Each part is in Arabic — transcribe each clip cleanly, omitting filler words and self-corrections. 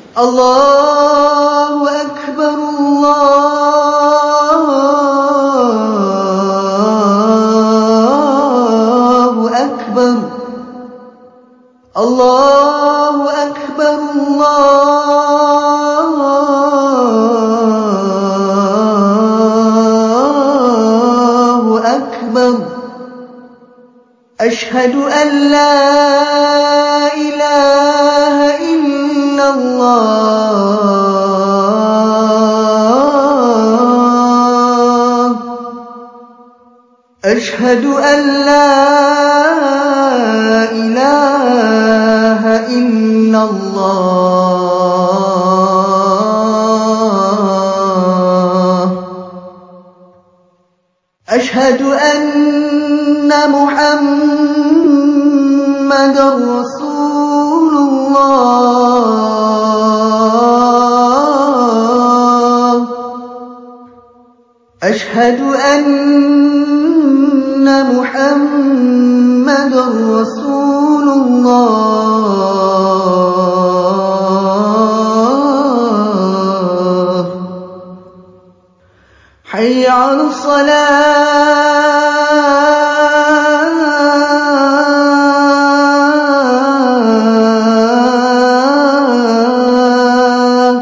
الله أكبر الله أكبر الله أكبر الله أكبر أشهد أن لا إله إلا الله أشهد أن لا إله إلا الله أشهد أن محمدًا رسول الله أشهد أن محمدًا رسول الله حي على الصلاة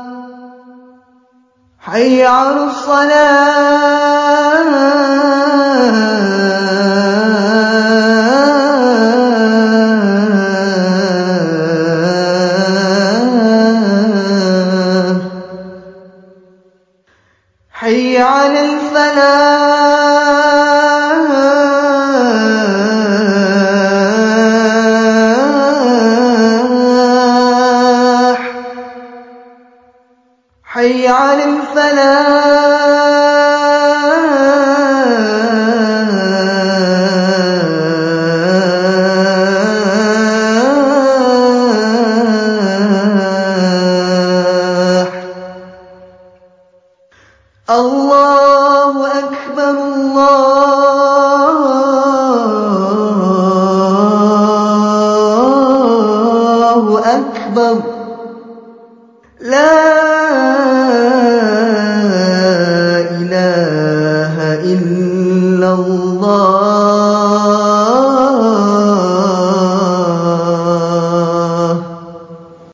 حي على الصلاة حي على الفلاح حي على الفلاح